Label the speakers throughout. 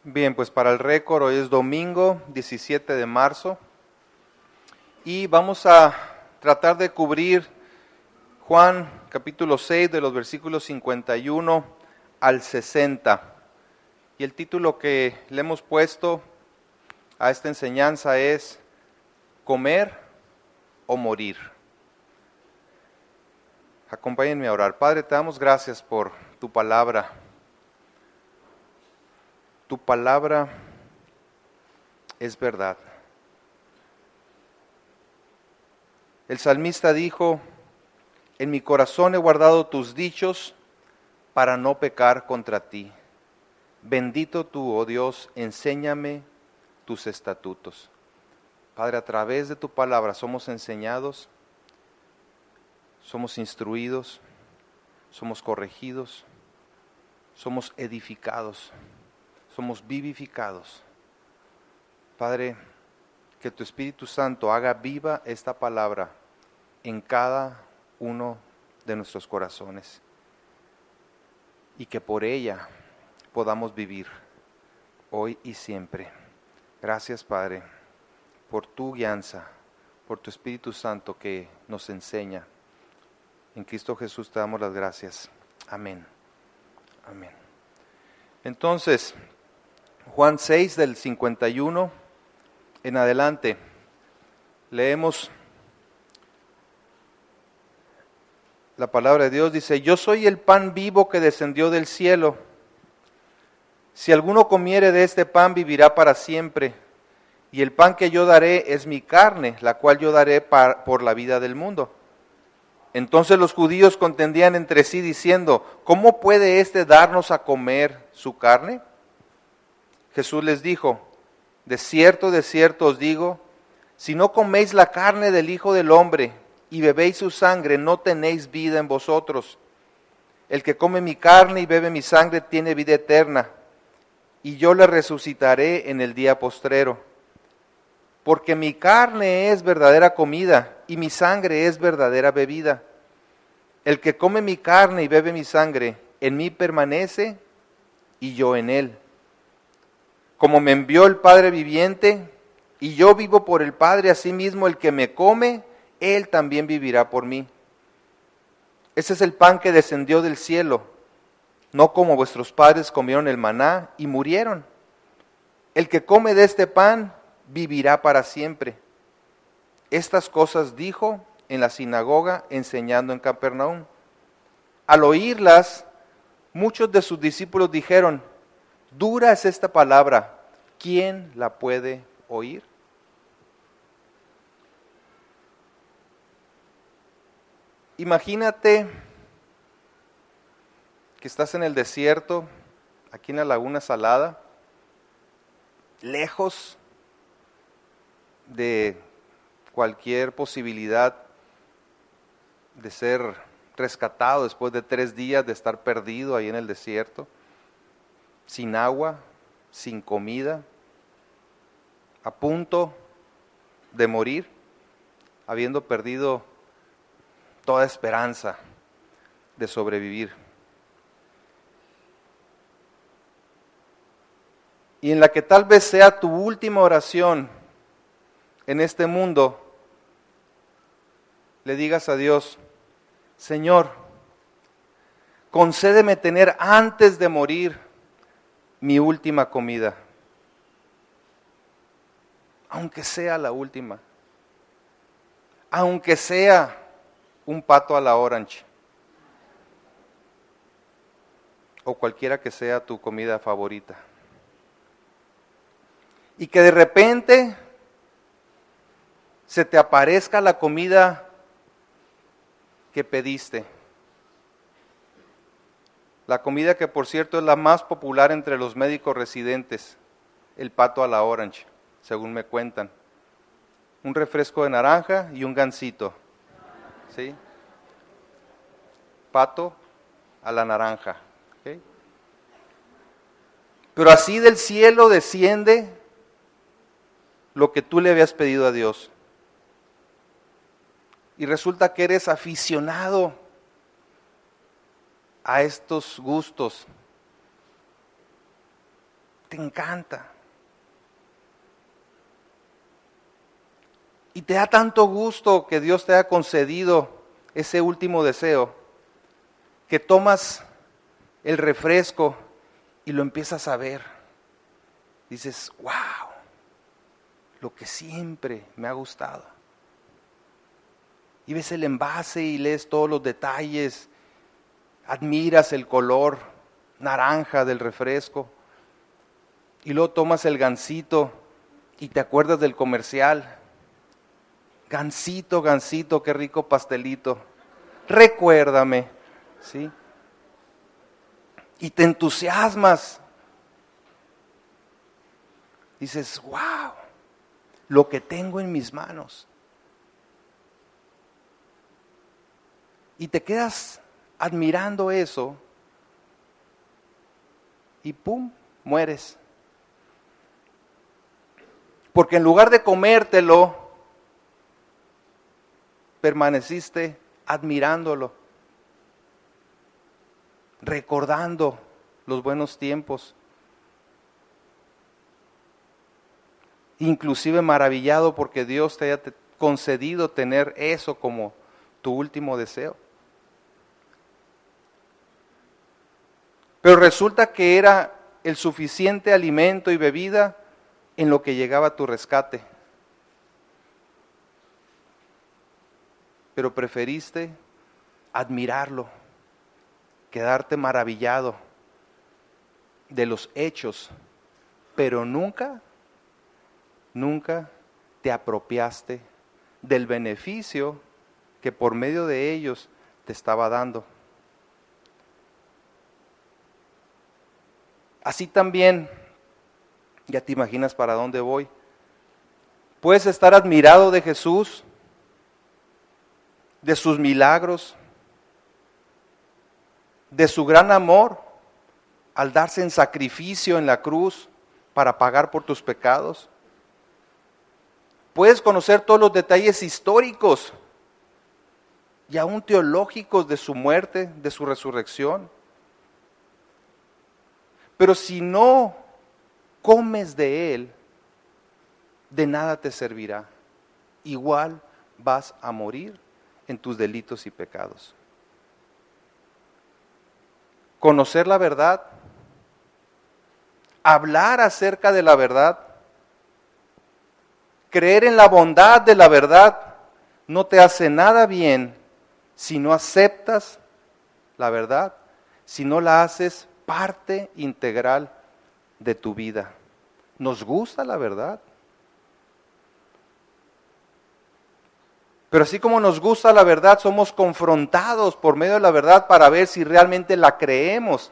Speaker 1: Bien, pues para el récord, hoy es domingo 17 de marzo y vamos a tratar de cubrir Juan capítulo 6 de los versículos 51 al 60. Y el título que le hemos puesto a esta enseñanza es Comer o Morir. Acompáñenme a orar. Padre, te damos gracias por tu palabra. Tu palabra es verdad. El salmista dijo, en mi corazón he guardado tus dichos para no pecar contra ti. Bendito tú, oh Dios, enséñame tus estatutos. Padre, a través de tu palabra somos enseñados, somos instruidos, somos corregidos, somos edificados. Somos vivificados. Padre, que tu Espíritu Santo haga viva esta palabra en cada uno de nuestros corazones y que por ella podamos vivir hoy y siempre. Gracias, Padre, por tu guianza, por tu Espíritu Santo que nos enseña. En Cristo Jesús te damos las gracias. Amén. Amén. Entonces, Juan 6 del 51 en adelante, leemos la palabra de Dios, dice, yo soy el pan vivo que descendió del cielo. Si alguno comiere de este pan vivirá para siempre, y el pan que yo daré es mi carne, la cual yo daré por la vida del mundo. Entonces los judíos contendían entre sí diciendo, ¿cómo puede éste darnos a comer su carne? Jesús les dijo, de cierto os digo, si no coméis la carne del Hijo del Hombre y bebéis su sangre, no tenéis vida en vosotros. El que come mi carne y bebe mi sangre tiene vida eterna, y yo le resucitaré en el día postrero. Porque mi carne es verdadera comida y mi sangre es verdadera bebida. El que come mi carne y bebe mi sangre, en mí permanece y yo en él. Como me envió el Padre viviente, y yo vivo por el Padre, asimismo el que me come, él también vivirá por mí. Ese es el pan que descendió del cielo, no como vuestros padres comieron el maná y murieron. El que come de este pan vivirá para siempre. Estas cosas dijo en la sinagoga, enseñando en Capernaum. Al oírlas, muchos de sus discípulos dijeron, dura es esta palabra, ¿quién la puede oír? Imagínate que estás en el desierto, aquí en la Laguna Salada, lejos de cualquier posibilidad de ser rescatado después de 3 días de estar perdido ahí en el desierto. Sin agua, sin comida, a punto de morir, habiendo perdido toda esperanza de sobrevivir. Y en la que tal vez sea tu última oración en este mundo, le digas a Dios, Señor, concédeme tener antes de morir mi última comida, aunque sea la última, aunque sea un pato a la orange, o cualquiera que sea tu comida favorita, y que de repente se te aparezca la comida que pediste. La comida que, por cierto, es la más popular entre los médicos residentes, el pato a la orange, según me cuentan. Un refresco de naranja y un gansito, ¿sí? Pato a la naranja, ¿okay? Pero así del cielo desciende lo que tú le habías pedido a Dios. Y resulta que eres aficionado a estos gustos Te encanta. Y te da tanto gusto que Dios te haya concedido ese último deseo, que tomas el refresco y lo empiezas a ver. Dices, wow, lo que siempre me ha gustado. Y ves el envase y lees todos los detalles, admiras el color naranja del refresco, y luego tomas el Gansito y te acuerdas del comercial. Gansito, Gansito, qué rico pastelito, recuérdame, ¿sí? Y te entusiasmas. Dices, wow, lo que tengo en mis manos. Y te quedas admirando eso y ¡pum!, mueres. Porque en lugar de comértelo, permaneciste admirándolo, recordando los buenos tiempos, inclusive maravillado porque Dios te haya concedido tener eso como tu último deseo. Pero resulta que era el suficiente alimento y bebida en lo que llegaba tu rescate. Pero preferiste admirarlo, quedarte maravillado de los hechos, pero nunca te apropiaste del beneficio que por medio de ellos te estaba dando. Así también, ya te imaginas para dónde voy, puedes estar admirado de Jesús, de sus milagros, de su gran amor al darse en sacrificio en la cruz para pagar por tus pecados. Puedes conocer todos los detalles históricos y aún teológicos de su muerte, de su resurrección. Pero si no comes de Él, de nada te servirá. Igual vas a morir en tus delitos y pecados. Conocer la verdad, hablar acerca de la verdad, creer en la bondad de la verdad, no te hace nada bien si no aceptas la verdad, si no la haces parte integral de tu vida. Nos gusta la verdad. Pero así como nos gusta la verdad, somos confrontados por medio de la verdad para ver si realmente la creemos.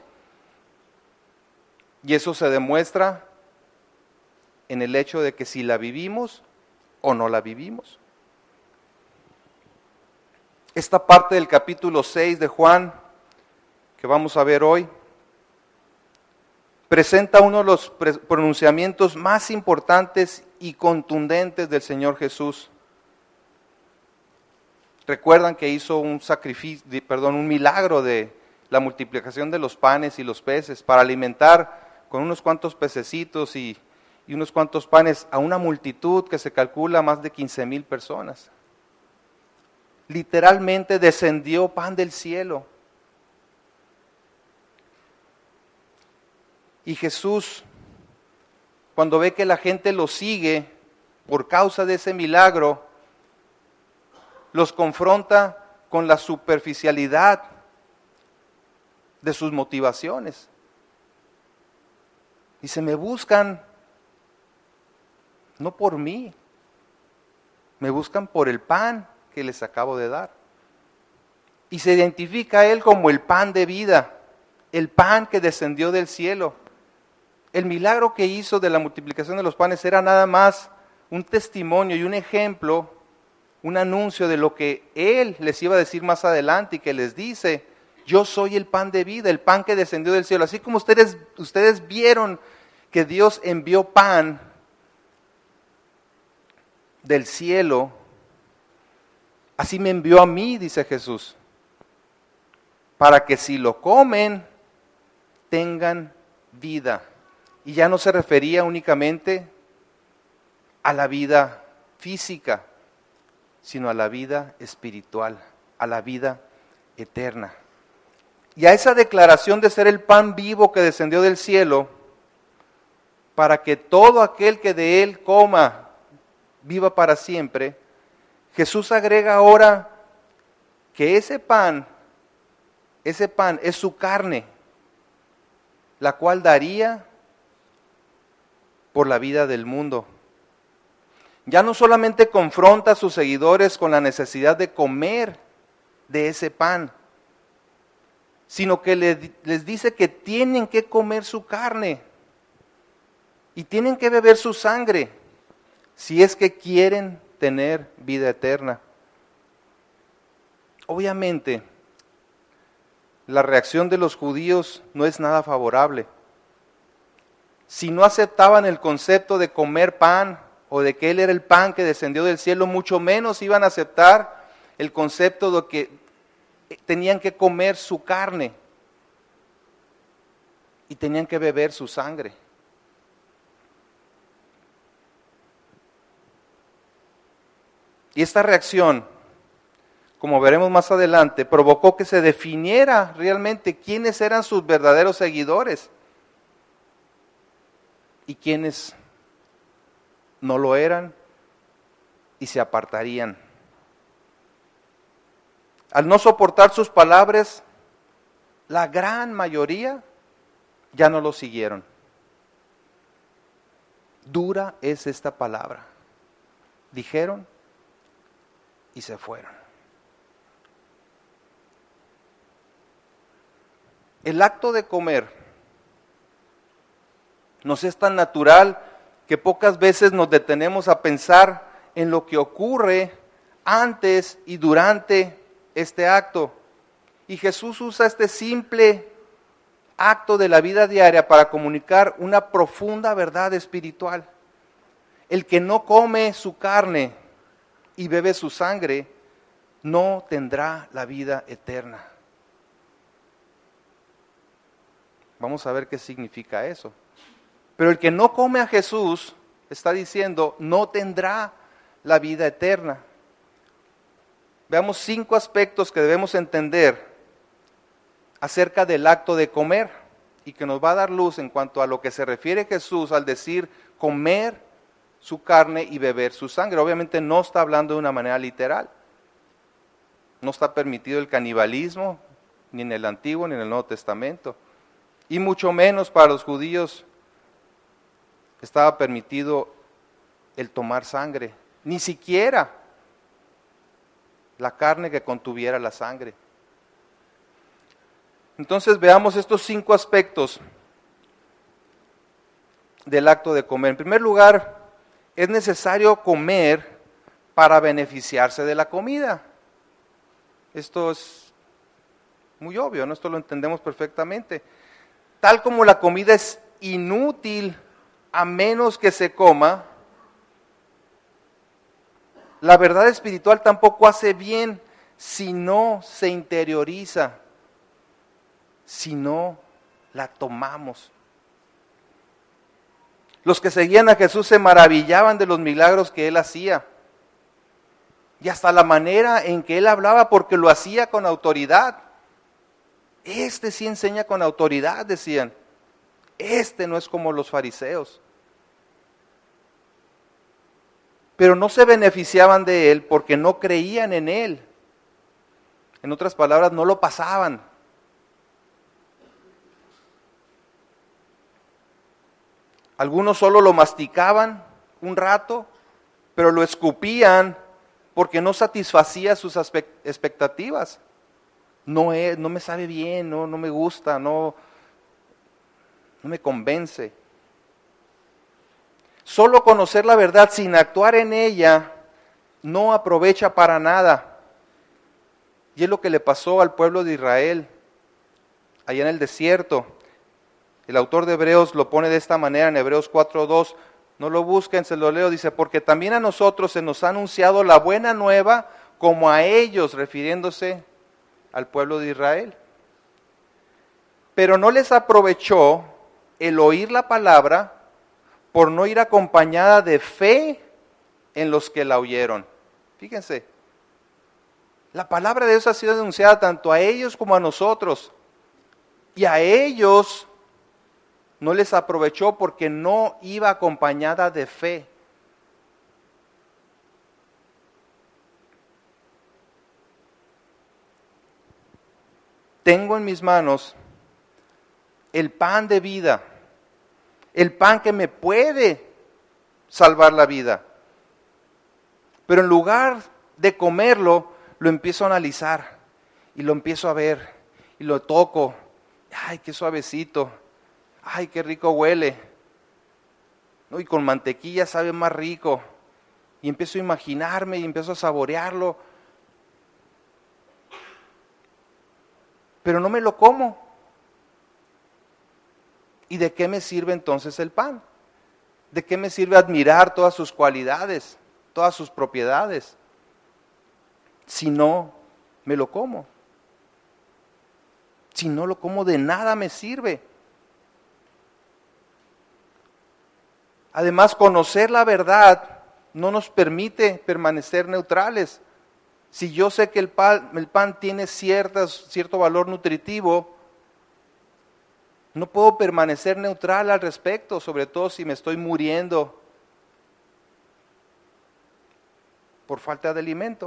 Speaker 1: Y eso se demuestra en el hecho de que si la vivimos o no la vivimos. Esta parte del capítulo 6 de Juan, que vamos a ver hoy, presenta uno de los pronunciamientos más importantes y contundentes del Señor Jesús. Recuerdan que hizo un milagro de la multiplicación de los panes y los peces para alimentar con unos cuantos pececitos y unos cuantos panes a una multitud que se calcula más de 15,000 personas. Literalmente descendió pan del cielo. Y Jesús, cuando ve que la gente lo sigue por causa de ese milagro, los confronta con la superficialidad de sus motivaciones. Dice, me buscan no por mí, me buscan por el pan que les acabo de dar. Y se identifica a Él como el pan de vida, el pan que descendió del cielo. El milagro que hizo de la multiplicación de los panes era nada más un testimonio y un ejemplo, un anuncio de lo que Él les iba a decir más adelante y que les dice, yo soy el pan de vida, el pan que descendió del cielo. Así como ustedes vieron que Dios envió pan del cielo, así me envió a mí, dice Jesús, para que si lo comen, tengan vida Y ya no se refería únicamente a la vida física, sino a la vida espiritual, a la vida eterna. Y a esa declaración de ser el pan vivo que descendió del cielo, para que todo aquel que de él coma viva para siempre, Jesús agrega ahora que ese pan es su carne, la cual daría por la vida del mundo. Ya no solamente confronta a sus seguidores con la necesidad de comer de ese pan, sino que les dice que tienen que comer su carne y tienen que beber su sangre si es que quieren tener vida eterna. Obviamente, la reacción de los judíos no es nada favorable. Si no aceptaban el concepto de comer pan o de que Él era el pan que descendió del cielo, mucho menos iban a aceptar el concepto de que tenían que comer su carne y tenían que beber su sangre. Y esta reacción, como veremos más adelante, provocó que se definiera realmente quiénes eran sus verdaderos seguidores y quiénes no lo eran y se apartarían. Al no soportar sus palabras, la gran mayoría ya no lo siguieron. Dura es esta palabra. Dijeron y se fueron. El acto de comer nos es tan natural que pocas veces nos detenemos a pensar en lo que ocurre antes y durante este acto. Y Jesús usa este simple acto de la vida diaria para comunicar una profunda verdad espiritual. El que no come su carne y bebe su sangre, no tendrá la vida eterna. Vamos a ver qué significa eso. Pero el que no come a Jesús, está diciendo, no tendrá la vida eterna. Veamos 5 aspectos que debemos entender acerca del acto de comer y que nos va a dar luz en cuanto a lo que se refiere Jesús al decir comer su carne y beber su sangre. Obviamente no está hablando de una manera literal. No está permitido el canibalismo, ni en el Antiguo ni en el Nuevo Testamento. Y mucho menos para los judíos estaba permitido el tomar sangre, ni siquiera la carne que contuviera la sangre. Entonces veamos estos 5 aspectos del acto de comer. En primer lugar, es necesario comer para beneficiarse de la comida. Esto es muy obvio, ¿no? Esto lo entendemos perfectamente. Tal como la comida es inútil a menos que se coma, la verdad espiritual tampoco hace bien si no se interioriza, si no la tomamos. Los que seguían a Jesús se maravillaban de los milagros que Él hacía y hasta la manera en que Él hablaba, porque lo hacía con autoridad. Este sí enseña con autoridad, decían. Este no es como los fariseos. Pero no se beneficiaban de Él porque no creían en Él. En otras palabras, no lo pasaban. Algunos solo lo masticaban un rato, pero lo escupían porque no satisfacía sus expectativas. No me sabe bien, no me gusta, no me convence. Solo conocer la verdad sin actuar en ella no aprovecha para nada. Y es lo que le pasó al pueblo de Israel allá en el desierto. El autor de Hebreos lo pone de esta manera en Hebreos 4:2. No lo busquen, se lo leo. Dice, porque también a nosotros se nos ha anunciado la buena nueva como a ellos, refiriéndose al pueblo de Israel. Pero no les aprovechó el oír la palabra por no ir acompañada de fe en los que la oyeron. Fíjense, la palabra de Dios ha sido denunciada tanto a ellos como a nosotros. Y a ellos no les aprovechó porque no iba acompañada de fe. Tengo en mis manos el pan de vida, el pan que me puede salvar la vida. Pero en lugar de comerlo, lo empiezo a analizar y lo empiezo a ver y lo toco. Ay, qué suavecito. Ay, qué rico huele. ¿No? Y con mantequilla sabe más rico. Y empiezo a imaginarme y empiezo a saborearlo. Pero no me lo como. ¿Y de qué me sirve entonces el pan? ¿De qué me sirve admirar todas sus cualidades, todas sus propiedades, si no me lo como? Si no lo como, de nada me sirve. Además, conocer la verdad no nos permite permanecer neutrales. Si yo sé que el pan tiene cierto valor nutritivo, no puedo permanecer neutral al respecto, sobre todo si me estoy muriendo por falta de alimento.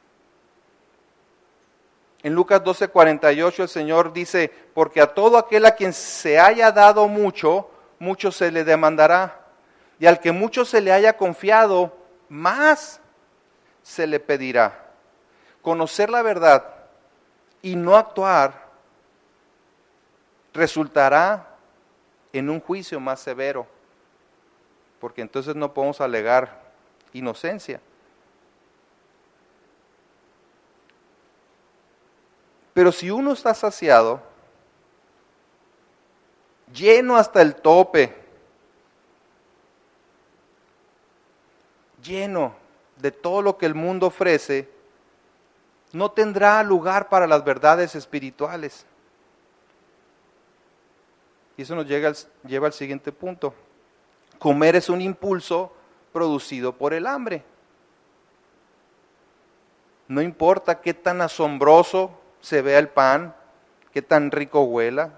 Speaker 1: En Lucas 12:48 el Señor dice, porque a todo aquel a quien se haya dado mucho, mucho se le demandará. Y al que mucho se le haya confiado, más se le pedirá. Conocer la verdad y no actuar resultará en un juicio más severo, porque entonces no podemos alegar inocencia. Pero si uno está saciado, lleno hasta el tope, lleno de todo lo que el mundo ofrece, no tendrá lugar para las verdades espirituales. Y eso nos lleva al siguiente punto. Comer es un impulso producido por el hambre. No importa qué tan asombroso se vea el pan, qué tan rico huela.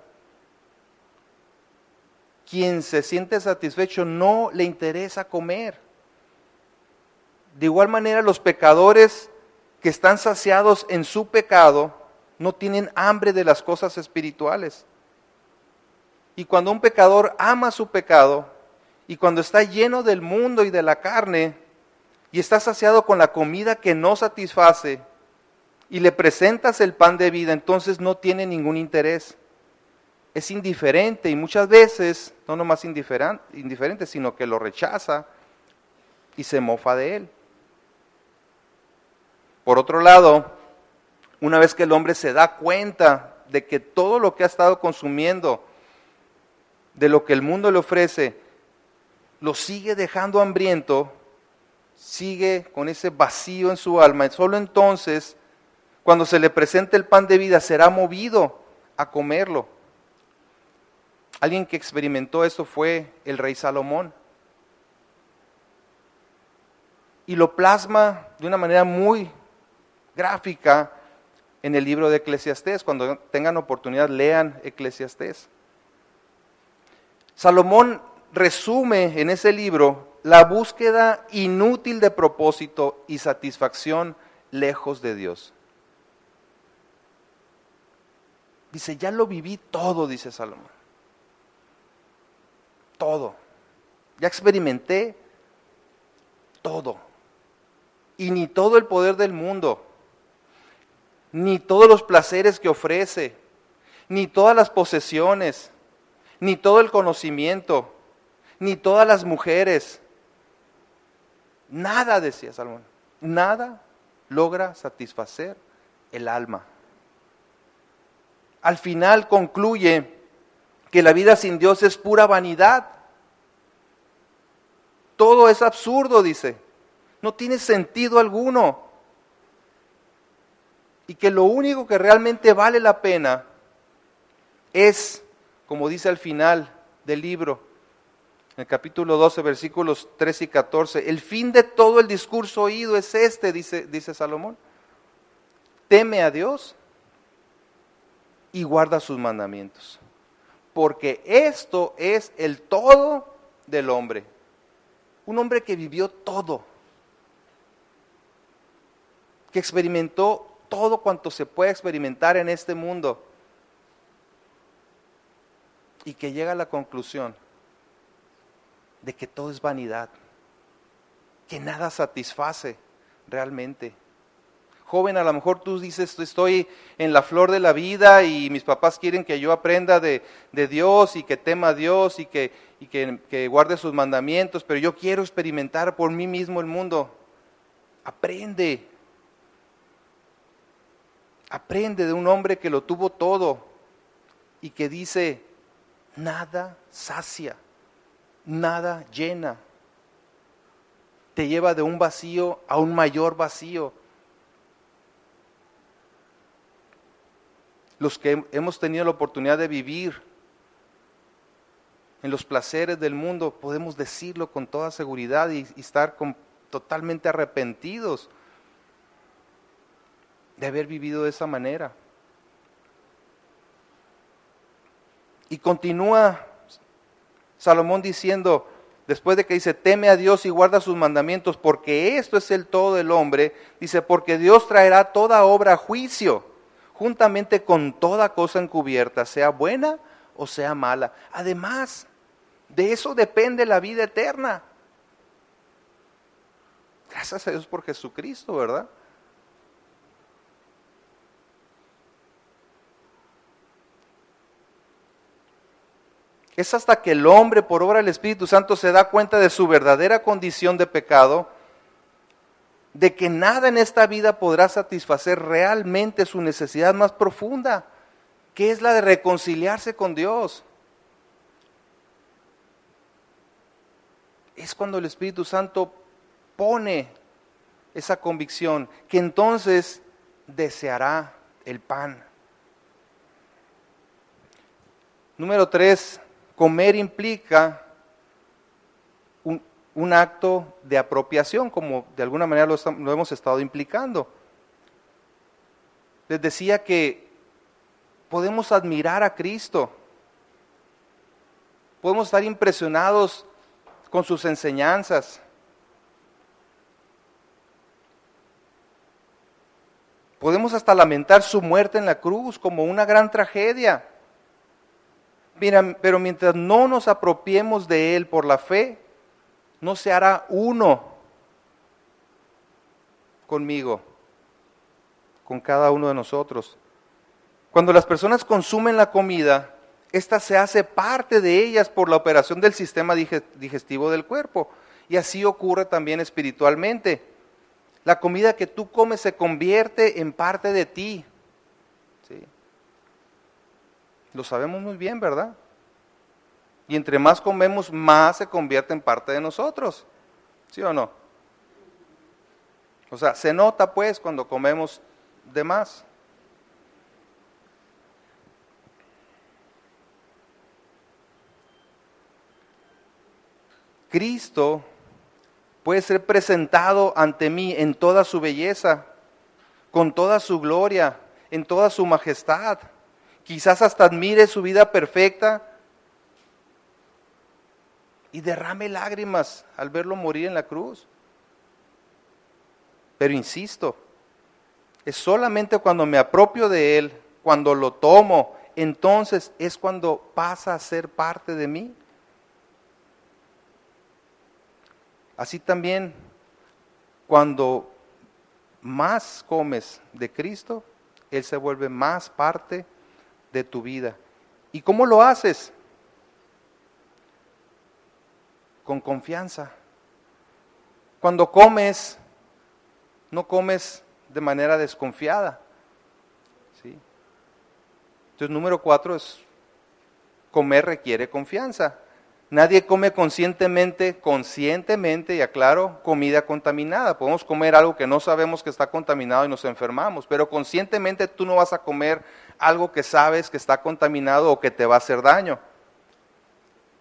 Speaker 1: Quien se siente satisfecho no le interesa comer. De igual manera, los pecadores que están saciados en su pecado no tienen hambre de las cosas espirituales. Y cuando un pecador ama su pecado, y cuando está lleno del mundo y de la carne, y está saciado con la comida que no satisface, y le presentas el pan de vida, entonces no tiene ningún interés. Es indiferente, y muchas veces, no nomás indiferente, sino que lo rechaza y se mofa de él. Por otro lado, una vez que el hombre se da cuenta de que todo lo que ha estado consumiendo, de lo que el mundo le ofrece, lo sigue dejando hambriento, sigue con ese vacío en su alma, y solo entonces, cuando se le presente el pan de vida, será movido a comerlo. Alguien que experimentó esto fue el rey Salomón. Y lo plasma de una manera muy gráfica en el libro de Eclesiastés. Cuando tengan oportunidad, lean Eclesiastés. Salomón resume en ese libro la búsqueda inútil de propósito y satisfacción lejos de Dios. Dice, ya lo viví todo, dice Salomón. Todo. Ya experimenté todo. Y ni todo el poder del mundo, ni todos los placeres que ofrece, ni todas las posesiones, ni todo el conocimiento, ni todas las mujeres. Nada, decía Salomón, nada logra satisfacer el alma. Al final concluye que la vida sin Dios es pura vanidad. Todo es absurdo, dice. No tiene sentido alguno. Y que lo único que realmente vale la pena es, como dice al final del libro, en el capítulo 12, versículos 13 y 14, el fin de todo el discurso oído es este, dice Salomón. Teme a Dios y guarda sus mandamientos, porque esto es el todo del hombre. Un hombre que vivió todo, que experimentó todo cuanto se puede experimentar en este mundo y que llega a la conclusión de que todo es vanidad, que nada satisface realmente. Joven, a lo mejor tú dices, estoy en la flor de la vida y mis papás quieren que yo aprenda de Dios y que tema a Dios y que guarde sus mandamientos, pero yo quiero experimentar por mí mismo el mundo. Aprende de un hombre que lo tuvo todo y que dice, nada sacia, nada llena. Te lleva de un vacío a un mayor vacío. Los que hemos tenido la oportunidad de vivir en los placeres del mundo, podemos decirlo con toda seguridad y estar totalmente arrepentidos de haber vivido de esa manera. Y continúa Salomón diciendo, después de que dice, teme a Dios y guarda sus mandamientos, porque esto es el todo del hombre, dice, porque Dios traerá toda obra a juicio, juntamente con toda cosa encubierta, sea buena o sea mala. Además, de eso depende la vida eterna. Gracias a Dios por Jesucristo, ¿verdad? Es hasta que el hombre, por obra del Espíritu Santo, se da cuenta de su verdadera condición de pecado, de que nada en esta vida podrá satisfacer realmente su necesidad más profunda, que es la de reconciliarse con Dios. Es cuando el Espíritu Santo pone esa convicción, que entonces deseará el pan. Número 3, comer implica un acto de apropiación, como de alguna manera lo hemos estado implicando. Les decía que podemos admirar a Cristo, podemos estar impresionados con sus enseñanzas, podemos hasta lamentar su muerte en la cruz como una gran tragedia. Mira, pero mientras no nos apropiemos de Él por la fe, no se hará uno conmigo, con cada uno de nosotros. Cuando las personas consumen la comida, esta se hace parte de ellas por la operación del sistema digestivo del cuerpo. Y así ocurre también espiritualmente. La comida que tú comes se convierte en parte de ti. ¿Sí? Lo sabemos muy bien, ¿verdad? Y entre más comemos, más se convierte en parte de nosotros. ¿Sí o no? O sea, se nota pues cuando comemos de más. Cristo puede ser presentado ante mí en toda su belleza, con toda su gloria, en toda su majestad. Quizás hasta admire su vida perfecta y derrame lágrimas al verlo morir en la cruz. Pero insisto, es solamente cuando me apropio de Él, cuando lo tomo, entonces es cuando pasa a ser parte de mí. Así también, cuando más comes de Cristo, Él se vuelve más parte de tu vida. ¿Y cómo lo haces? Con confianza. Cuando comes, no comes de manera desconfiada. ¿Sí? Entonces, número 4 es, comer requiere confianza. Nadie come conscientemente, y aclaro, comida contaminada. Podemos comer algo que no sabemos que está contaminado y nos enfermamos, pero conscientemente tú no vas a comer algo que sabes que está contaminado o que te va a hacer daño.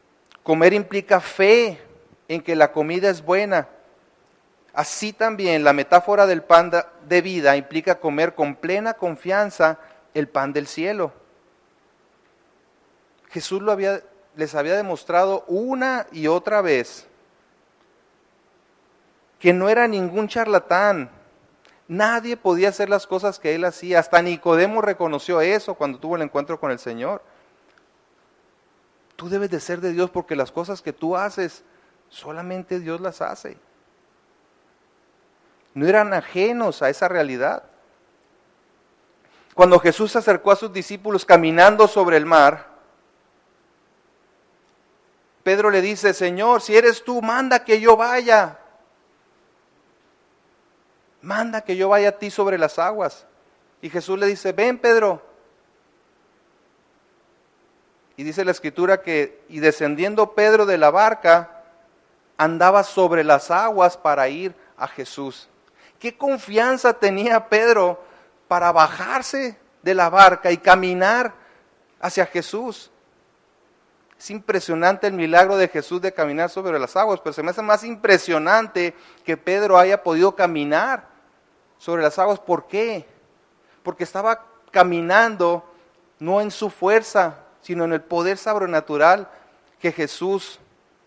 Speaker 1: Comer implica fe en que la comida es buena. Así también la metáfora del pan de vida implica comer con plena confianza el pan del cielo. Jesús les había demostrado una y otra vez que no era ningún charlatán. Nadie podía hacer las cosas que él hacía. Hasta Nicodemo reconoció eso cuando tuvo el encuentro con el Señor. Tú debes de ser de Dios porque las cosas que tú haces, solamente Dios las hace. No eran ajenos a esa realidad. Cuando Jesús se acercó a sus discípulos caminando sobre el mar, Pedro le dice: Señor, si eres tú, manda que yo vaya. Manda que yo vaya a ti sobre las aguas. Y Jesús le dice: ven, Pedro. Y dice la Escritura que, y descendiendo Pedro de la barca, andaba sobre las aguas para ir a Jesús. ¿Qué confianza tenía Pedro para bajarse de la barca y caminar hacia Jesús? Es impresionante el milagro de Jesús de caminar sobre las aguas, pero se me hace más impresionante que Pedro haya podido caminar sobre las aguas. ¿Por qué? Porque estaba caminando no en su fuerza, sino en el poder sobrenatural que Jesús,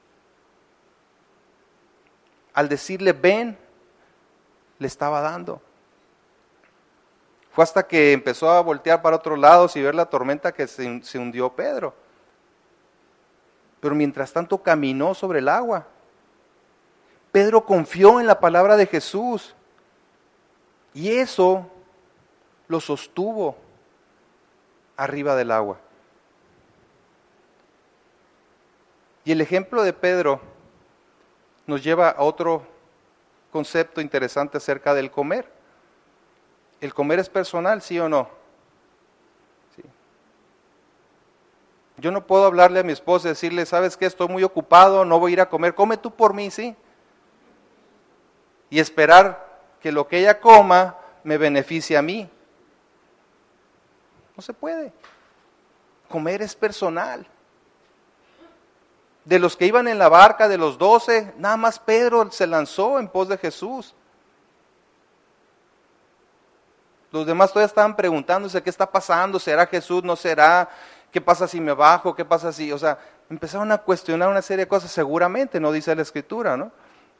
Speaker 1: al decirle ven, le estaba dando. Fue hasta que empezó a voltear para otros lados y ver la tormenta que se hundió Pedro. Pero mientras tanto caminó sobre el agua. Pedro confió en la palabra de Jesús y eso lo sostuvo arriba del agua. Y el ejemplo de Pedro nos lleva a otro concepto interesante acerca del comer. ¿El comer es personal, sí o no? Sí. Yo no puedo hablarle a mi esposa y decirle: ¿sabes qué? Estoy muy ocupado, no voy a ir a comer, come tú por mí, ¿sí? Y esperar que lo que ella coma me beneficie a mí. No se puede. Comer es personal. De los que iban en la barca, de los 12, nada más Pedro se lanzó en pos de Jesús. Los demás todavía estaban preguntándose: ¿qué está pasando? ¿Será Jesús? ¿No será? ¿Qué pasa si me bajo? ¿Qué pasa si...? O sea, empezaron a cuestionar una serie de cosas, seguramente, no dice la Escritura, ¿no?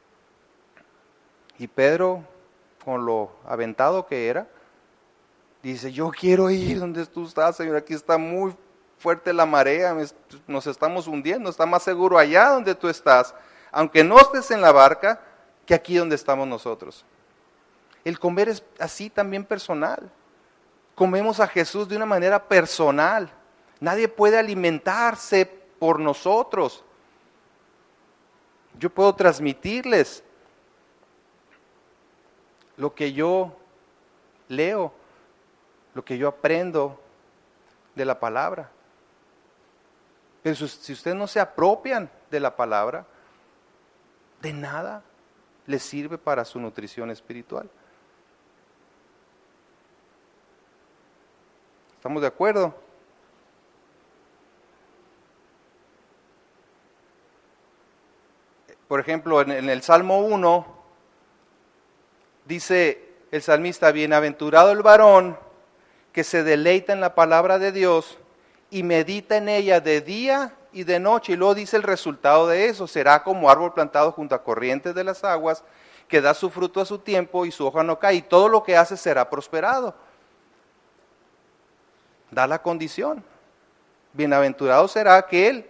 Speaker 1: Y Pedro, con lo aventado que era, dice: yo quiero ir donde tú estás, Señor, aquí está muy fuerte la marea, nos estamos hundiendo, está más seguro allá donde tú estás, aunque no estés en la barca, que aquí donde estamos nosotros. El comer es así también personal. Comemos a Jesús de una manera personal. Nadie puede alimentarse por nosotros. Yo puedo transmitirles lo que yo leo, lo que yo aprendo de la palabra. Pero si ustedes no se apropian de la palabra, de nada les sirve para su nutrición espiritual. ¿Estamos de acuerdo? Por ejemplo, en el Salmo 1, dice el salmista: bienaventurado el varón que se deleita en la palabra de Dios y medita en ella de día y de noche. Y luego dice el resultado de eso: será como árbol plantado junto a corrientes de las aguas, que da su fruto a su tiempo y su hoja no cae, y todo lo que hace será prosperado. Da la condición. Bienaventurado será aquel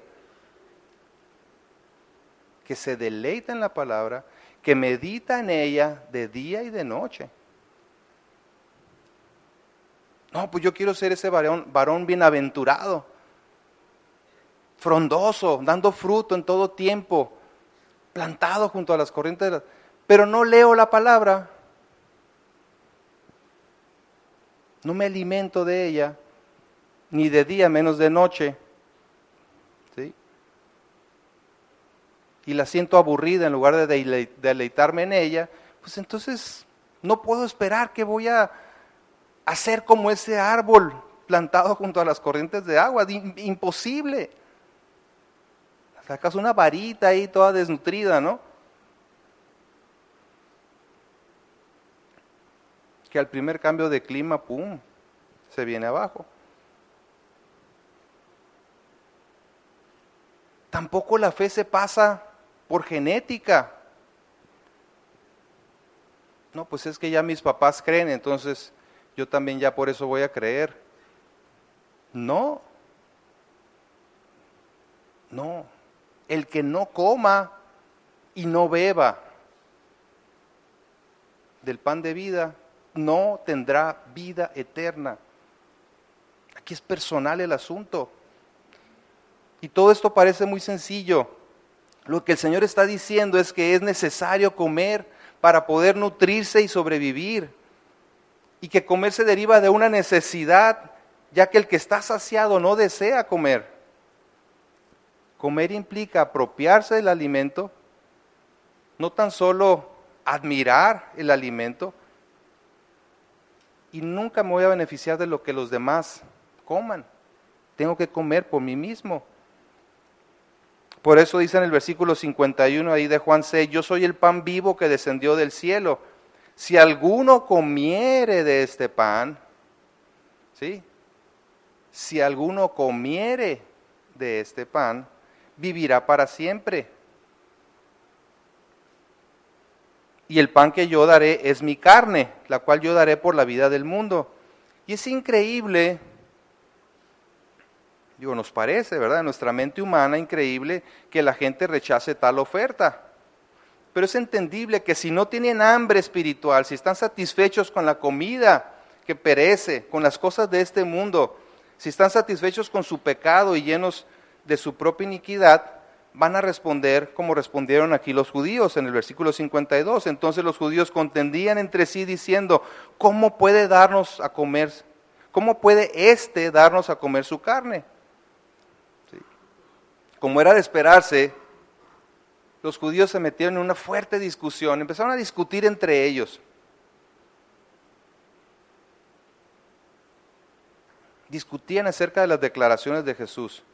Speaker 1: que se deleita en la palabra, que medita en ella de día y de noche. No, pues yo quiero ser ese varón bienaventurado, frondoso, dando fruto en todo tiempo, plantado junto a las corrientes pero no leo la palabra, no me alimento de ella, ni de día menos de noche, ¿sí? Y la siento aburrida en lugar de deleitarme en ella, pues entonces no puedo esperar que voy a hacer como ese árbol plantado junto a las corrientes de agua. Imposible. Sacas una varita ahí toda desnutrida, ¿no? Que al primer cambio de clima, ¡pum!, se viene abajo. Tampoco la fe se pasa por genética. No, pues es que ya mis papás creen, entonces yo también ya por eso voy a creer. No. No. El que no coma y no beba del pan de vida, no tendrá vida eterna. Aquí es personal el asunto. Y todo esto parece muy sencillo. Lo que el Señor está diciendo es que es necesario comer para poder nutrirse y sobrevivir. Y que comer se deriva de una necesidad, ya que el que está saciado no desea comer. Comer implica apropiarse del alimento, no tan solo admirar el alimento, y nunca me voy a beneficiar de lo que los demás coman. Tengo que comer por mí mismo. Por eso dice en el versículo 51 ahí de Juan 6, yo soy el pan vivo que descendió del cielo. Si alguno comiere de este pan, ¿sí? Si alguno comiere de este pan, vivirá para siempre. Y el pan que yo daré es mi carne, la cual yo daré por la vida del mundo. Y es increíble, nos parece, ¿verdad? En nuestra mente humana, increíble que la gente rechace tal oferta. Pero es entendible que si no tienen hambre espiritual, si están satisfechos con la comida que perece, con las cosas de este mundo, si están satisfechos con su pecado y llenos de su propia iniquidad, van a responder como respondieron aquí los judíos en el versículo 52. Entonces los judíos contendían entre sí diciendo, ¿cómo puede darnos a comer? ¿Cómo puede darnos a comer su carne? ¿Sí? Como era de esperarse, los judíos se metieron en una fuerte discusión, empezaron a discutir entre ellos. Discutían acerca de las declaraciones de Jesús.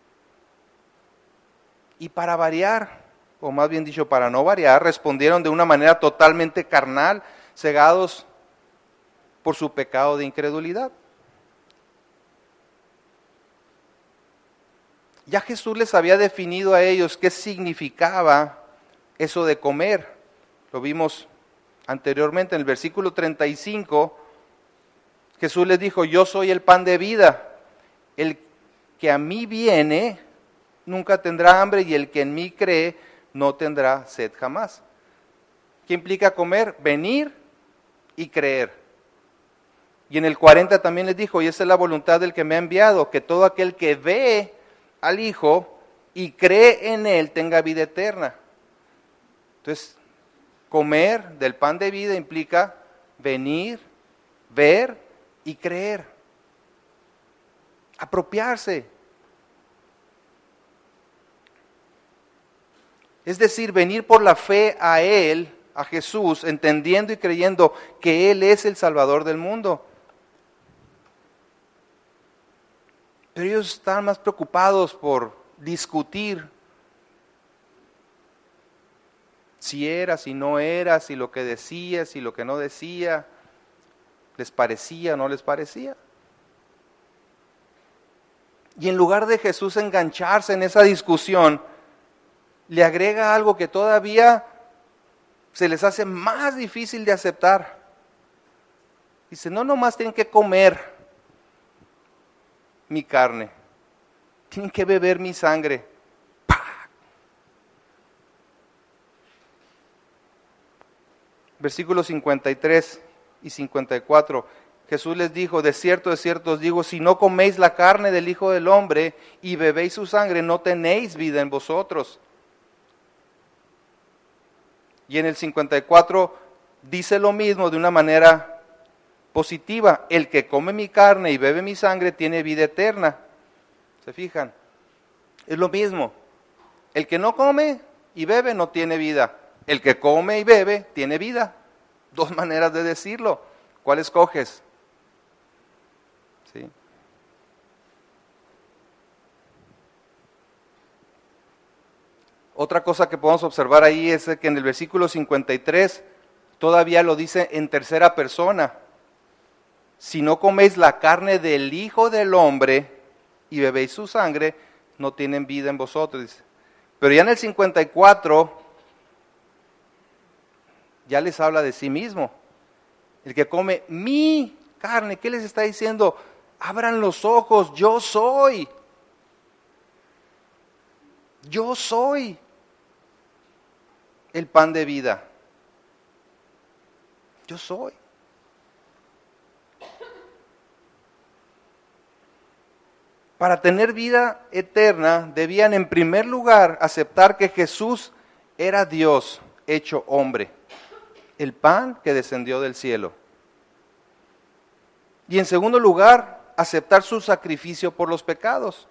Speaker 1: Y para variar, o más bien dicho, para no variar, respondieron de una manera totalmente carnal, cegados por su pecado de incredulidad. Ya Jesús les había definido a ellos qué significaba eso de comer. Lo vimos anteriormente en el versículo 35. Jesús les dijo, yo soy el pan de vida. El que a mí viene nunca tendrá hambre y el que en mí cree no tendrá sed jamás. ¿Qué implica comer? Venir y creer. Y en el 40 también les dijo, y esa es la voluntad del que me ha enviado, que todo aquel que ve al Hijo y cree en Él tenga vida eterna. Entonces, comer del pan de vida implica venir, ver y creer. Apropiarse. Es decir, venir por la fe a Él, a Jesús, entendiendo y creyendo que Él es el Salvador del mundo. Pero ellos están más preocupados por discutir si era, si no era, si lo que decía, si lo que no decía, les parecía o no les parecía. Y en lugar de Jesús engancharse en esa discusión, le agrega algo que todavía se les hace más difícil de aceptar. Dice, no nomás tienen que comer mi carne, tienen que beber mi sangre. ¡Pah! Versículos 53 y 54, Jesús les dijo, de cierto os digo, si no coméis la carne del Hijo del Hombre y bebéis su sangre, no tenéis vida en vosotros. Y en el 54 dice lo mismo de una manera positiva. El que come mi carne y bebe mi sangre tiene vida eterna. ¿Se fijan? Es lo mismo. El que no come y bebe no tiene vida. El que come y bebe tiene vida. Dos maneras de decirlo. ¿Cuál escoges? ¿Sí? Otra cosa que podemos observar ahí es que en el versículo 53 todavía lo dice en tercera persona. Si no coméis la carne del Hijo del Hombre y bebéis su sangre, no tienen vida en vosotros, dice. Pero ya en el 54 ya les habla de sí mismo. El que come mi carne, ¿qué les está diciendo? Abran los ojos, yo soy. Yo soy el pan de vida. Yo soy. Para tener vida eterna, debían en primer lugar aceptar que Jesús era Dios hecho hombre, el pan que descendió del cielo. Y en segundo lugar, aceptar su sacrificio por los pecados.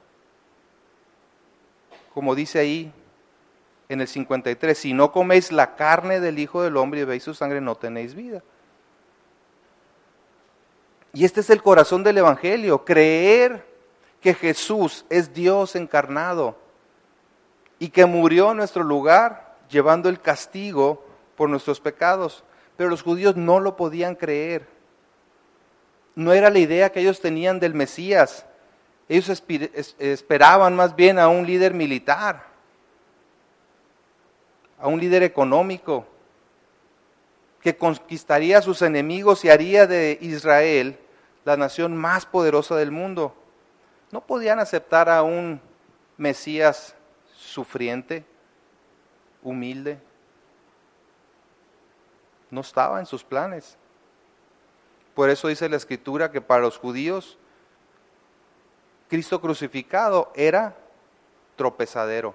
Speaker 1: Como dice ahí en el 53, si no coméis la carne del Hijo del Hombre y bebéis su sangre, no tenéis vida. Y este es el corazón del Evangelio, creer que Jesús es Dios encarnado y que murió en nuestro lugar llevando el castigo por nuestros pecados. Pero los judíos no lo podían creer. No era la idea que ellos tenían del Mesías. Ellos esperaban más bien a un líder militar, a un líder económico, que conquistaría a sus enemigos y haría de Israel la nación más poderosa del mundo. No podían aceptar a un Mesías sufriente, humilde. No estaba en sus planes. Por eso dice la Escritura que para los judíos, Cristo crucificado era tropezadero.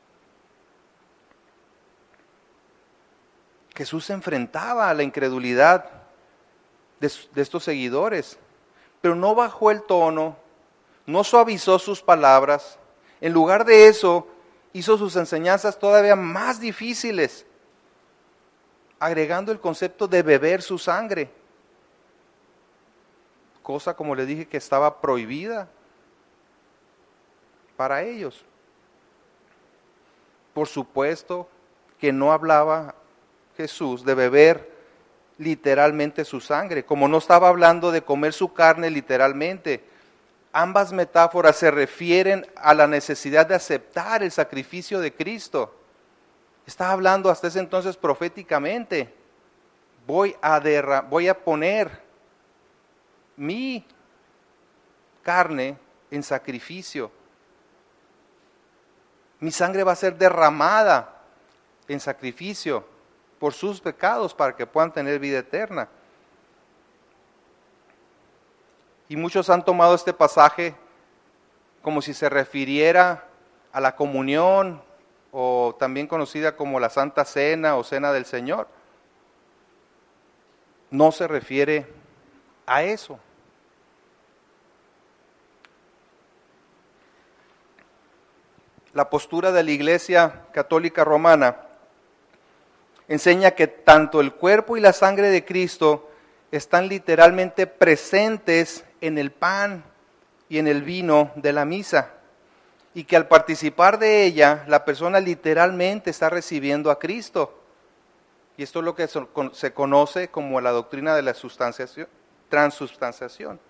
Speaker 1: Jesús se enfrentaba a la incredulidad de estos seguidores, pero no bajó el tono, no suavizó sus palabras. En lugar de eso, hizo sus enseñanzas todavía más difíciles, agregando el concepto de beber su sangre, cosa, como le dije, que estaba prohibida para ellos. Por supuesto que no hablaba Jesús de beber literalmente su sangre, como no estaba hablando de comer su carne literalmente. Ambas metáforas se refieren a la necesidad de aceptar el sacrificio de Cristo. Estaba hablando hasta ese entonces proféticamente. Voy a poner mi carne en sacrificio. Mi sangre va a ser derramada en sacrificio por sus pecados para que puedan tener vida eterna. Y muchos han tomado este pasaje como si se refiriera a la comunión, o también conocida como la Santa Cena o Cena del Señor. No se refiere a eso. La postura de la Iglesia Católica Romana enseña que tanto el cuerpo y la sangre de Cristo están literalmente presentes en el pan y en el vino de la misa, y que al participar de ella, la persona literalmente está recibiendo a Cristo. Y esto es lo que se conoce como la doctrina de la transubstanciación.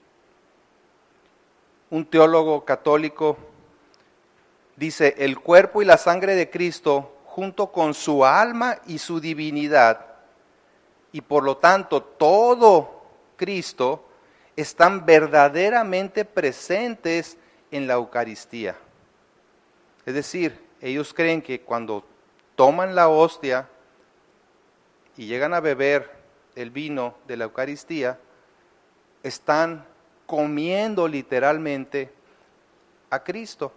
Speaker 1: Un teólogo católico dice: el cuerpo y la sangre de Cristo, junto con su alma y su divinidad, y por lo tanto todo Cristo, están verdaderamente presentes en la Eucaristía. Es decir, ellos creen que cuando toman la hostia y llegan a beber el vino de la Eucaristía, están comiendo literalmente a Cristo.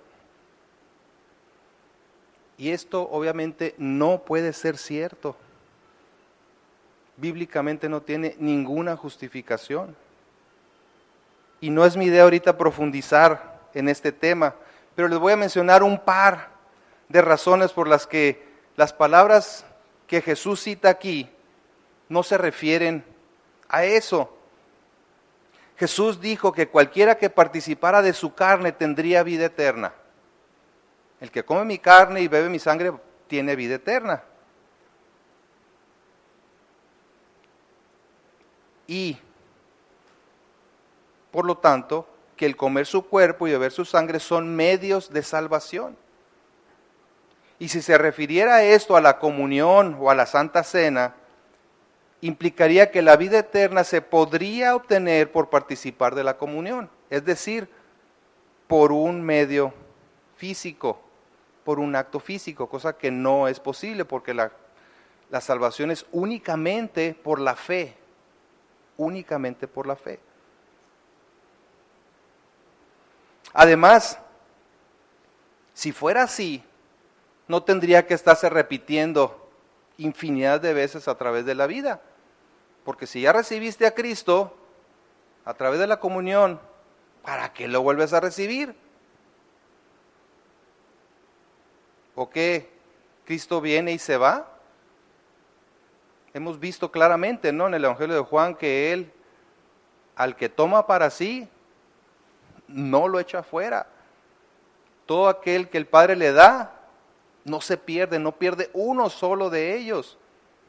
Speaker 1: Y esto obviamente no puede ser cierto. Bíblicamente no tiene ninguna justificación. Y no es mi idea ahorita profundizar en este tema, pero les voy a mencionar un par de razones por las que las palabras que Jesús cita aquí no se refieren a eso. Jesús dijo que cualquiera que participara de su carne tendría vida eterna. El que come mi carne y bebe mi sangre tiene vida eterna. Y, por lo tanto, que el comer su cuerpo y beber su sangre son medios de salvación. Y si se refiriera esto a la comunión o a la Santa Cena, implicaría que la vida eterna se podría obtener por participar de la comunión, es decir, por un medio físico, por un acto físico, cosa que no es posible porque la salvación es únicamente por la fe, únicamente por la fe. Además, si fuera así, no tendría que estarse repitiendo infinidad de veces a través de la vida. Porque si ya recibiste a Cristo a través de la comunión, ¿para qué lo vuelves a recibir? ¿O qué? ¿Cristo viene y se va? Hemos visto claramente, ¿no?, en el Evangelio de Juan que Él, al que toma para sí, no lo echa fuera. Todo aquel que el Padre le da, no se pierde, no pierde uno solo de ellos.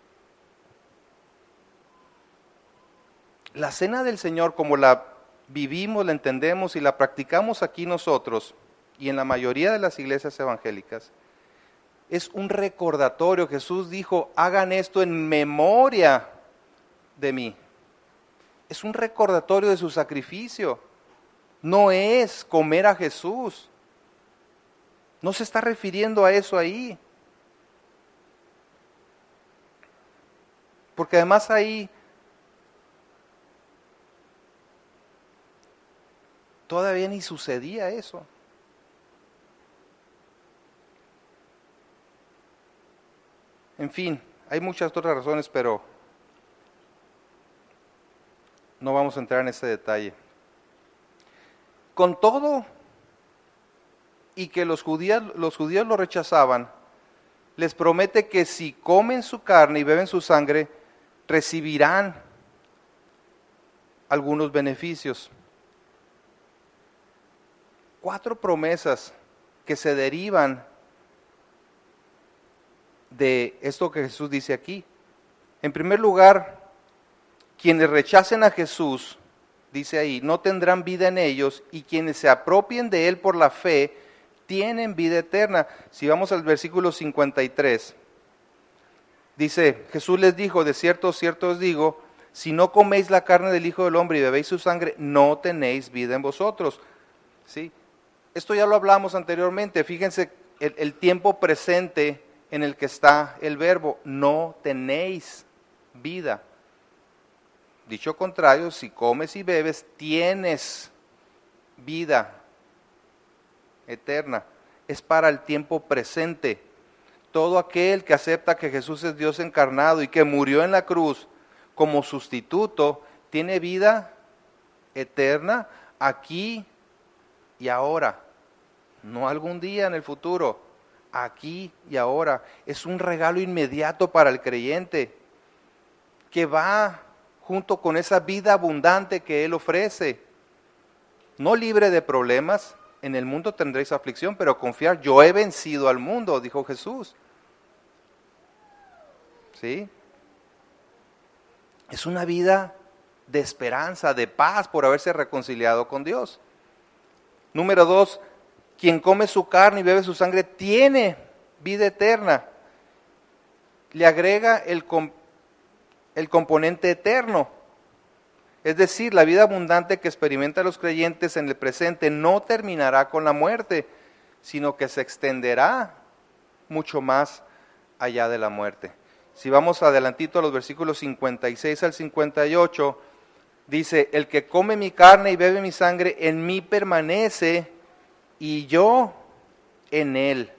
Speaker 1: La cena del Señor, como la vivimos, la entendemos y la practicamos aquí nosotros, y en la mayoría de las iglesias evangélicas, es un recordatorio. Jesús dijo, hagan esto en memoria de mí. Es un recordatorio de su sacrificio. No es comer a Jesús. No se está refiriendo a eso ahí. Porque además ahí todavía ni sucedía eso. En fin, hay muchas otras razones, pero no vamos a entrar en ese detalle. Con todo, y que los judíos lo rechazaban, les promete que si comen su carne y beben su sangre, recibirán algunos beneficios. 4 promesas que se derivan de esto que Jesús dice aquí. En primer lugar, quienes rechacen a Jesús, dice ahí, no tendrán vida en ellos, y quienes se apropien de Él por la fe, tienen vida eterna. Si vamos al versículo 53, dice, Jesús les dijo, de cierto, cierto os digo, si no coméis la carne del Hijo del Hombre y bebéis su sangre, no tenéis vida en vosotros. ¿Sí? Esto ya lo hablamos anteriormente. Fíjense el tiempo presente en el que está el verbo, no tenéis vida. Dicho contrario, si comes y bebes, tienes vida eterna. Es para el tiempo presente. Todo aquel que acepta que Jesús es Dios encarnado y que murió en la cruz como sustituto, tiene vida eterna aquí y ahora. No algún día en el futuro, aquí y ahora. Es un regalo inmediato para el creyente que va junto con esa vida abundante que Él ofrece. No libre de problemas. En el mundo tendréis aflicción, pero confiar, yo he vencido al mundo, dijo Jesús. ¿Sí? Es una vida de esperanza, de paz por haberse reconciliado con Dios. Número 2, quien come su carne y bebe su sangre tiene vida eterna. Le agrega el componente eterno. Es decir, la vida abundante que experimentan los creyentes en el presente no terminará con la muerte, sino que se extenderá mucho más allá de la muerte. Si vamos adelantito a los versículos 56 al 58, dice, el que come mi carne y bebe mi sangre, en mí permanece y yo en él.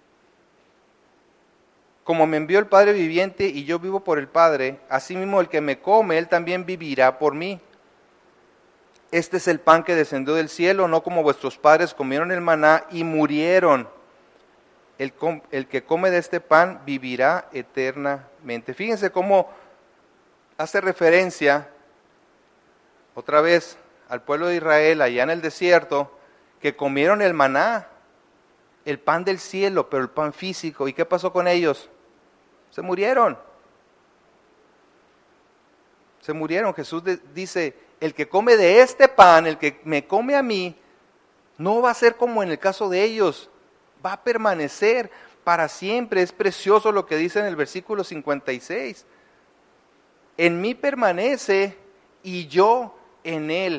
Speaker 1: Como me envió el Padre viviente y yo vivo por el Padre, asimismo el que me come, él también vivirá por mí. Este es el pan que descendió del cielo, no como vuestros padres comieron el maná y murieron. El que come de este pan vivirá eternamente. Fíjense cómo hace referencia otra vez al pueblo de Israel allá en el desierto, que comieron el maná el pan del cielo, pero el pan físico. ¿Y qué pasó con ellos? Se murieron. Se murieron. Jesús dice, el que come de este pan, el que me come a mí, no va a ser como en el caso de ellos, va a permanecer para siempre. Es precioso lo que dice en el versículo 56. En mí permanece y yo en él.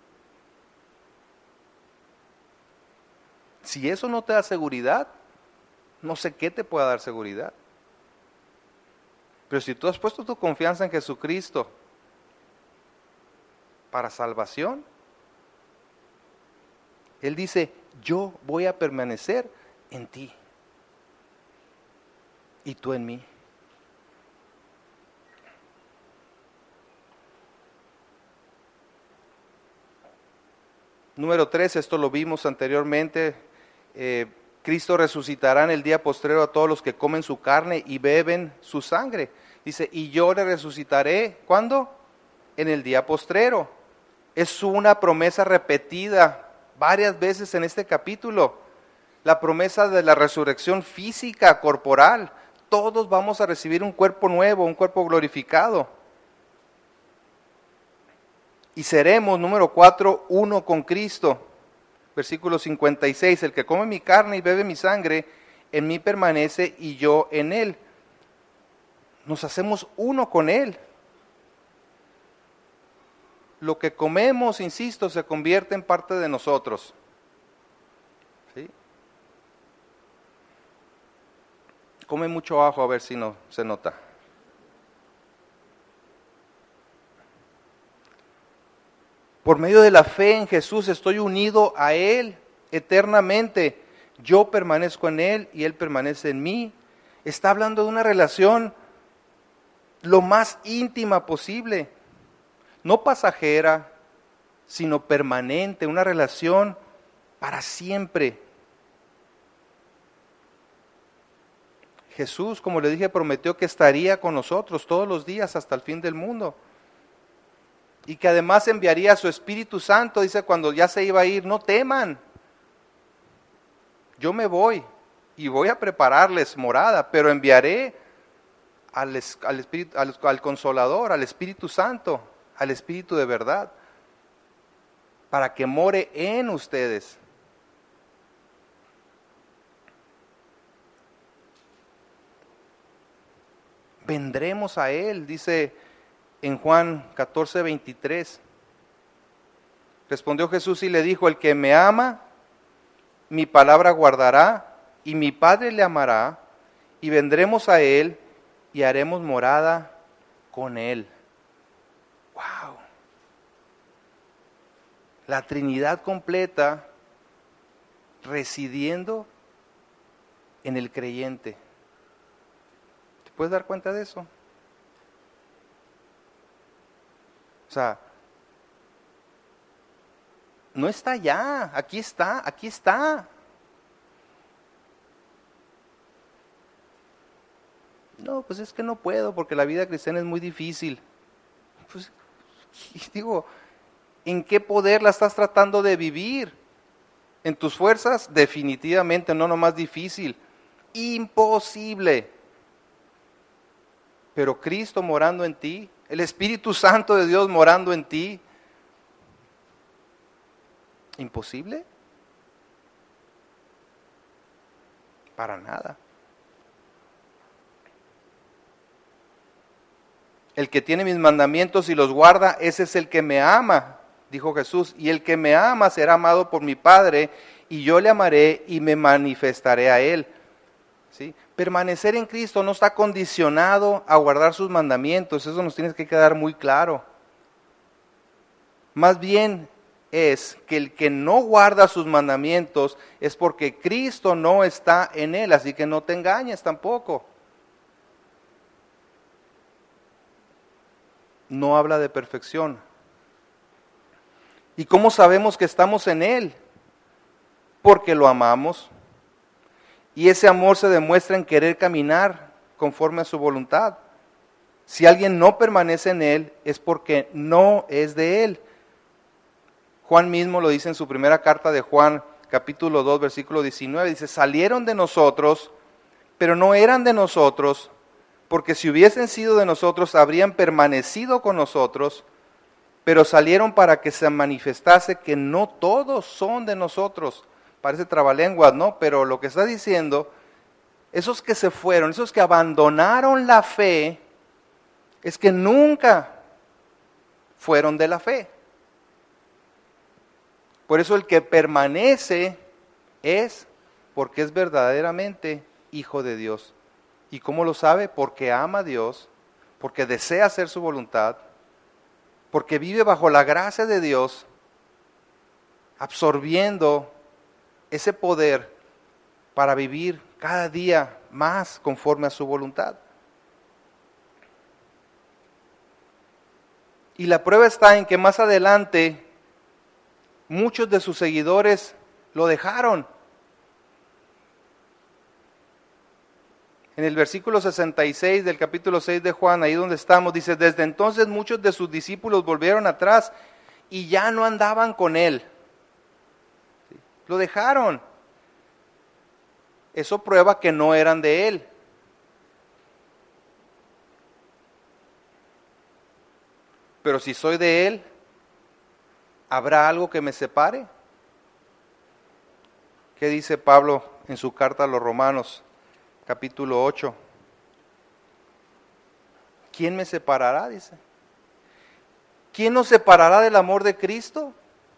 Speaker 1: Si eso no te da seguridad, no sé qué te pueda dar seguridad. Pero si tú has puesto tu confianza en Jesucristo para salvación, Él dice, yo voy a permanecer en ti y tú en mí. Número 3, esto lo vimos anteriormente, Cristo resucitará en el día postrero a todos los que comen su carne y beben su sangre. Dice, y yo le resucitaré, ¿cuándo? En el día postrero. Es una promesa repetida varias veces en este capítulo. La promesa de la resurrección física, corporal. Todos vamos a recibir un cuerpo nuevo, un cuerpo glorificado. Y seremos, número 4, uno con Cristo. Versículo 56, el que come mi carne y bebe mi sangre, en mí permanece y yo en él. Nos hacemos uno con él. Lo que comemos, insisto, se convierte en parte de nosotros. ¿Sí? Come mucho ajo a ver si no se nota. Por medio de la fe en Jesús estoy unido a Él eternamente. Yo permanezco en Él y Él permanece en mí. Está hablando de una relación lo más íntima posible. No pasajera, sino permanente. Una relación para siempre. Jesús, como le dije, prometió que estaría con nosotros todos los días hasta el fin del mundo. Y que además enviaría a su Espíritu Santo, dice cuando ya se iba a ir, no teman, yo me voy y voy a prepararles morada, pero enviaré al Consolador, al Espíritu Santo, al Espíritu de verdad, para que more en ustedes. Vendremos a Él, dice en Juan 14:23, respondió Jesús y le dijo, el que me ama, mi palabra guardará, y mi Padre le amará, y vendremos a Él, y haremos morada con Él. ¡Wow! La Trinidad completa residiendo en el creyente. ¿Te puedes dar cuenta de eso? O sea, no está allá, aquí está, aquí está. No, pues es que no puedo porque la vida cristiana es muy difícil. Pues, digo, ¿en qué poder la estás tratando de vivir? ¿En tus fuerzas? Definitivamente no, nomás difícil. Imposible. Pero Cristo morando en ti, el Espíritu Santo de Dios morando en ti, ¿imposible? Para nada. El que tiene mis mandamientos y los guarda, ese es el que me ama, dijo Jesús. Y el que me ama será amado por mi Padre, y yo le amaré y me manifestaré a él. ¿Sí? Permanecer en Cristo no está condicionado a guardar sus mandamientos, eso nos tiene que quedar muy claro. Más bien es que el que no guarda sus mandamientos es porque Cristo no está en él, así que no te engañes tampoco. No habla de perfección. ¿Y cómo sabemos que estamos en Él? Porque lo amamos. Y ese amor se demuestra en querer caminar conforme a su voluntad. Si alguien no permanece en Él, es porque no es de Él. Juan mismo lo dice en su primera carta de Juan, capítulo 2, versículo 19, dice, salieron de nosotros, pero no eran de nosotros, porque si hubiesen sido de nosotros, habrían permanecido con nosotros, pero salieron para que se manifestase que no todos son de nosotros. Parece trabalenguas, ¿no? Pero lo que está diciendo, esos que se fueron, esos que abandonaron la fe, es que nunca fueron de la fe. Por eso el que permanece es porque es verdaderamente hijo de Dios. ¿Y cómo lo sabe? Porque ama a Dios, porque desea hacer su voluntad, porque vive bajo la gracia de Dios, absorbiendo ese poder para vivir cada día más conforme a su voluntad. Y la prueba está en que más adelante muchos de sus seguidores lo dejaron. En el versículo 66 del capítulo 6 de Juan, ahí donde estamos, dice, desde entonces muchos de sus discípulos volvieron atrás y ya no andaban con él. Lo dejaron. Eso prueba que no eran de él. Pero si soy de él, ¿habrá algo que me separe? ¿Qué dice Pablo en su carta a los Romanos, capítulo 8? ¿Quién me separará? Dice. ¿Quién nos separará del amor de Cristo?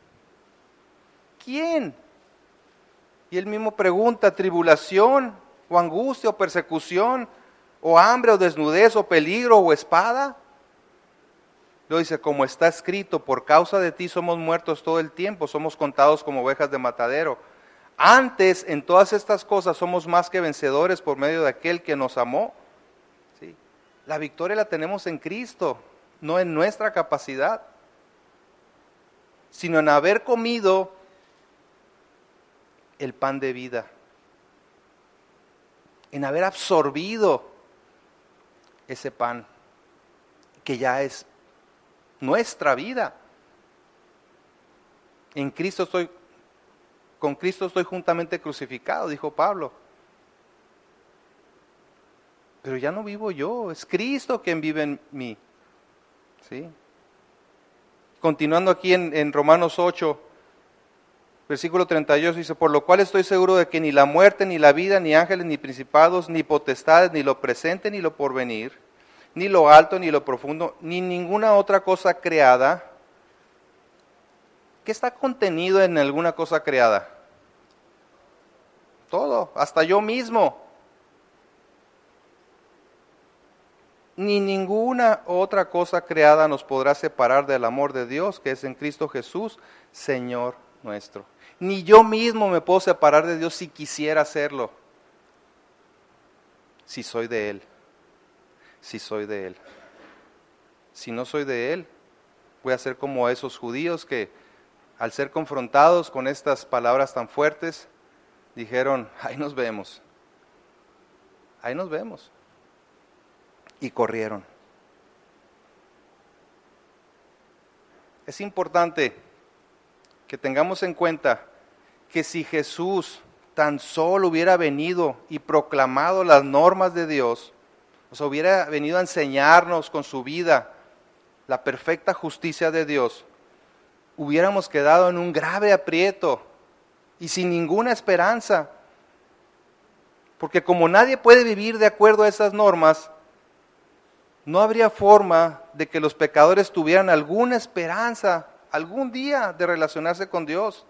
Speaker 1: ¿Quién? Y él mismo pregunta, tribulación, o angustia, o persecución, o hambre, o desnudez, o peligro, o espada. Luego dice, como está escrito, por causa de ti somos muertos todo el tiempo, somos contados como ovejas de matadero. Antes, en todas estas cosas, somos más que vencedores por medio de aquel que nos amó. ¿Sí? La victoria la tenemos en Cristo, no en nuestra capacidad, sino en haber comido el pan de vida, en haber absorbido ese pan, que ya es nuestra vida. En Cristo con Cristo estoy juntamente crucificado, dijo Pablo. Pero ya no vivo yo, es Cristo quien vive en mí. ¿Sí? Continuando aquí en Romanos 8, versículo 38, dice, por lo cual estoy seguro de que ni la muerte, ni la vida, ni ángeles, ni principados, ni potestades, ni lo presente, ni lo porvenir, ni lo alto, ni lo profundo, ni ninguna otra cosa creada. ¿Qué está contenido en alguna cosa creada? Todo, hasta yo mismo. Ni ninguna otra cosa creada nos podrá separar del amor de Dios, que es en Cristo Jesús, Señor nuestro. Ni yo mismo me puedo separar de Dios si quisiera hacerlo, si soy de Él. Si soy de Él. Si no soy de Él, voy a ser como esos judíos que al ser confrontados con estas palabras tan fuertes, dijeron, ahí nos vemos. Ahí nos vemos. Y corrieron. Es importante que tengamos en cuenta que si Jesús tan solo hubiera venido y proclamado las normas de Dios, o sea, hubiera venido a enseñarnos con su vida la perfecta justicia de Dios, hubiéramos quedado en un grave aprieto y sin ninguna esperanza. Porque como nadie puede vivir de acuerdo a esas normas, no habría forma de que los pecadores tuvieran alguna esperanza algún día de relacionarse con Dios.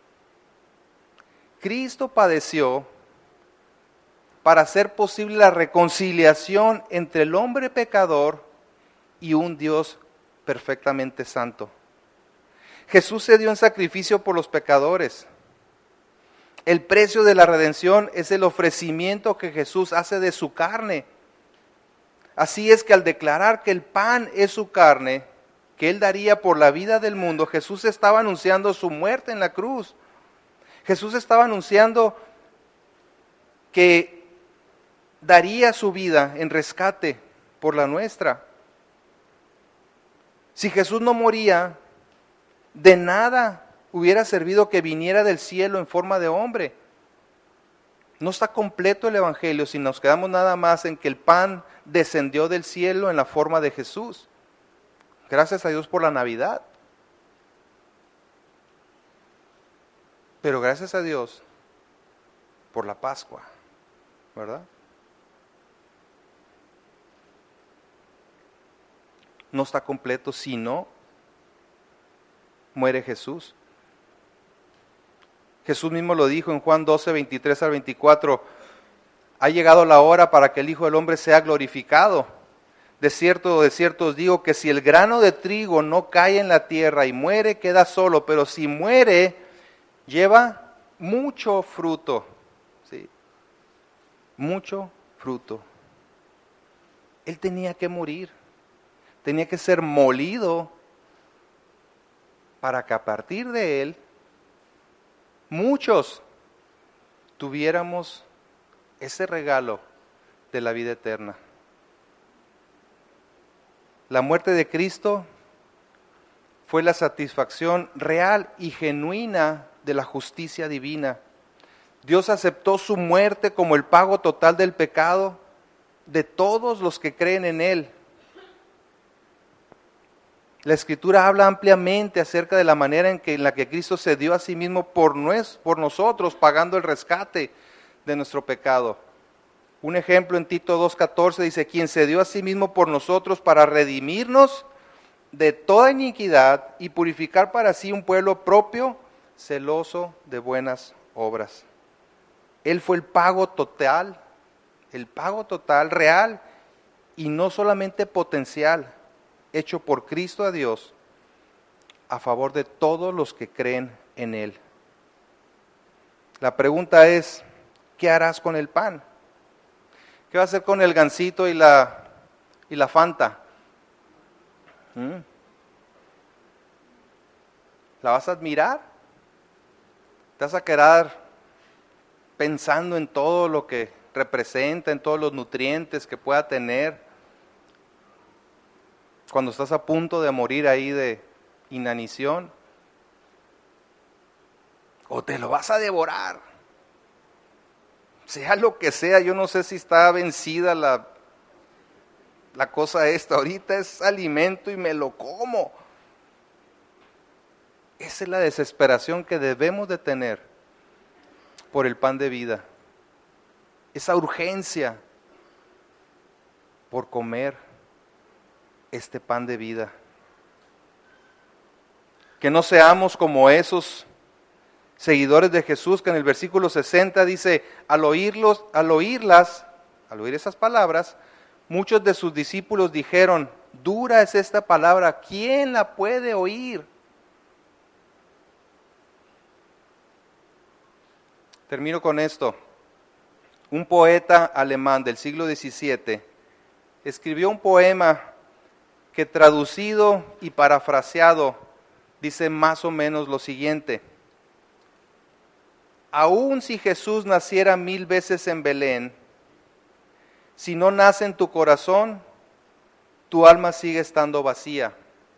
Speaker 1: Cristo padeció para hacer posible la reconciliación entre el hombre pecador y un Dios perfectamente santo. Jesús se dio en sacrificio por los pecadores. El precio de la redención es el ofrecimiento que Jesús hace de su carne. Así es que al declarar que el pan es su carne, que Él daría por la vida del mundo, Jesús estaba anunciando su muerte en la cruz. Jesús estaba anunciando que daría su vida en rescate por la nuestra. Si Jesús no moría, de nada hubiera servido que viniera del cielo en forma de hombre. No está completo el Evangelio si nos quedamos nada más en que el pan descendió del cielo en la forma de Jesús. Gracias a Dios por la Navidad. Pero gracias a Dios por la Pascua, ¿verdad? No está completo si no muere Jesús. Jesús mismo lo dijo en Juan 12, 23 al 24. Ha llegado la hora para que el Hijo del Hombre sea glorificado. De cierto os digo que si el grano de trigo no cae en la tierra y muere, queda solo. Pero si muere, lleva mucho fruto. ¿Sí? Mucho fruto. Él tenía que morir. Tenía que ser molido para que a partir de él muchos tuviéramos ese regalo de la vida eterna. La muerte de Cristo fue la satisfacción real y genuina de la justicia divina. Dios aceptó su muerte como el pago total del pecado de todos los que creen en Él. La Escritura habla ampliamente acerca de la manera en la que Cristo se dio a sí mismo por nosotros, pagando el rescate de nuestro pecado. Un ejemplo en Tito 2:14 dice, quien se dio a sí mismo por nosotros para redimirnos de toda iniquidad y purificar para sí un pueblo propio, celoso de buenas obras. Él fue el pago total real y no solamente potencial, hecho por Cristo a Dios a favor de todos los que creen en Él. La pregunta es, ¿qué harás con el pan? ¿Qué vas a hacer con el gansito y la Fanta? ¿La vas a admirar? ¿Te vas a quedar pensando en todo lo que representa, en todos los nutrientes que pueda tener, cuando estás a punto de morir ahí de inanición? ¿O te lo vas a devorar? Sea lo que sea, yo no sé si está vencida la cosa esta. Ahorita es alimento y me lo como. Esa es la desesperación que debemos de tener por el pan de vida. Esa urgencia por comer este pan de vida. Que no seamos como esos seguidores de Jesús que en el versículo 60 dice, al oír esas palabras, muchos de sus discípulos dijeron, dura es esta palabra, ¿quién la puede oír? Termino con esto. Un poeta alemán del siglo XVII escribió un poema que traducido y parafraseado dice más o menos lo siguiente. Aun si Jesús naciera 1000 veces en Belén, si no nace en tu corazón, tu alma sigue estando vacía.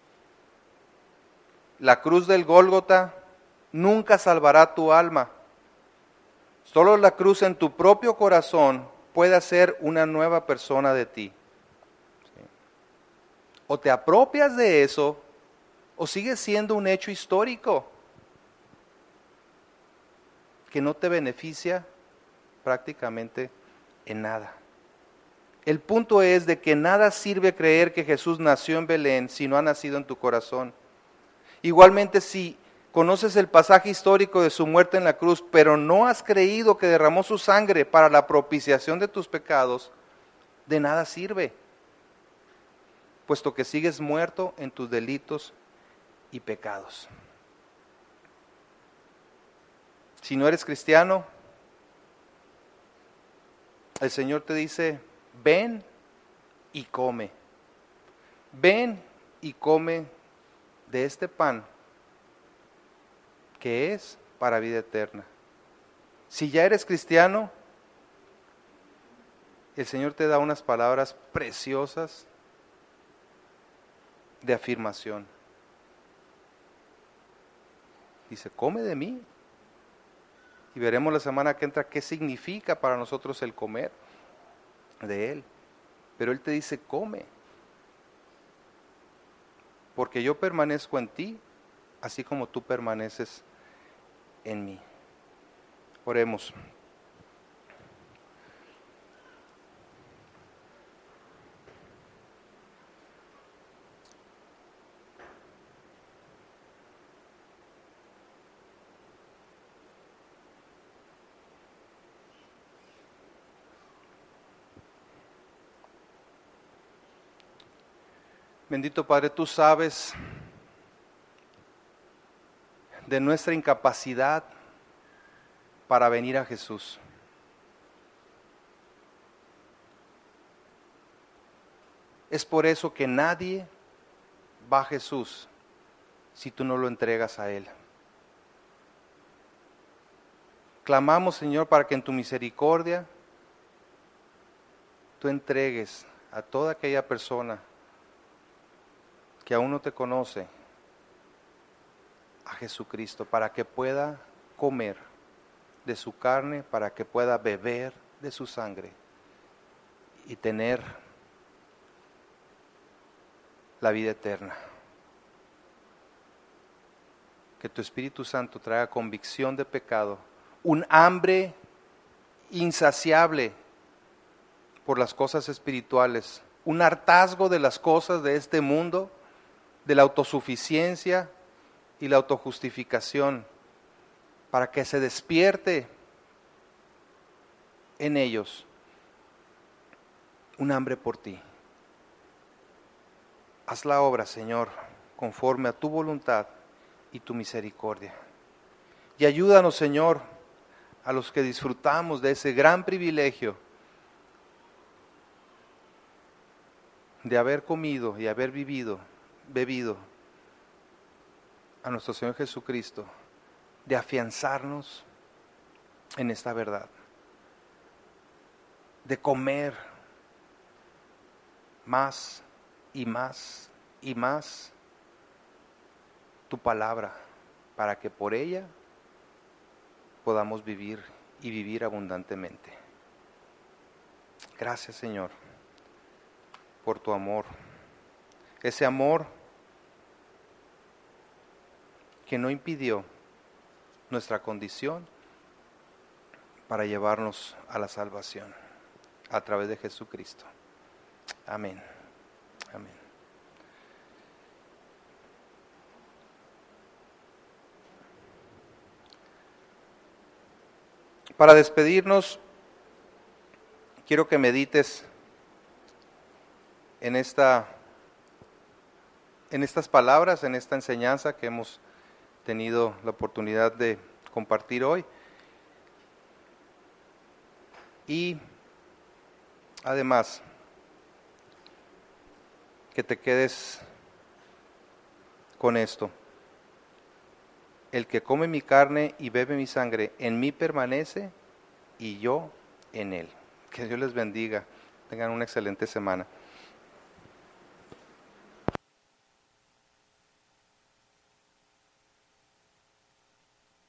Speaker 1: La cruz del Gólgota nunca salvará tu alma. Solo la cruz en tu propio corazón puede hacer una nueva persona de ti. O te apropias de eso, o sigue siendo un hecho histórico que no te beneficia prácticamente en nada. El punto es de que nada sirve creer que Jesús nació en Belén si no ha nacido en tu corazón. Igualmente, si conoces el pasaje histórico de su muerte en la cruz, pero no has creído que derramó su sangre para la propiciación de tus pecados, de nada sirve, puesto que sigues muerto en tus delitos y pecados. Si no eres cristiano, el Señor te dice, ven y come. Ven y come de este pan que es para vida eterna. Si ya eres cristiano, el Señor te da unas palabras preciosas de afirmación. dice, come de mí. Y veremos la semana que entra qué significa para nosotros el comer de Él. Pero Él te dice, come. Porque yo permanezco en ti, así como tú permaneces en mí. Oremos. Bendito Padre, tú sabes de nuestra incapacidad para venir a Jesús. Es por eso que nadie va a Jesús si tú no lo entregas a Él. Clamamos, Señor, para que en tu misericordia tú entregues a toda aquella persona que aún no te conoce a Jesucristo, para que pueda comer de su carne, para que pueda beber de su sangre y tener la vida eterna. Que tu Espíritu Santo traiga convicción de pecado, un hambre insaciable por las cosas espirituales, un hartazgo de las cosas de este mundo, de la autosuficiencia y la autojustificación, para que se despierte en ellos un hambre por ti. Haz la obra, Señor, conforme a tu voluntad y tu misericordia. Y ayúdanos, Señor, a los que disfrutamos de ese gran privilegio de haber comido y haber bebido a nuestro Señor Jesucristo, de afianzarnos en esta verdad, de comer más y más y más tu palabra, para que por ella podamos vivir y vivir abundantemente. Gracias, Señor, por tu amor, ese amor que no impidió nuestra condición para llevarnos a la salvación a través de Jesucristo. Amén. Amén. Para despedirnos, quiero que medites en estas palabras, en esta enseñanza que hemos tenido la oportunidad de compartir hoy. Y además, que te quedes con esto. El que come mi carne y bebe mi sangre, en mí permanece y yo en él. Que Dios les bendiga. Tengan una excelente semana.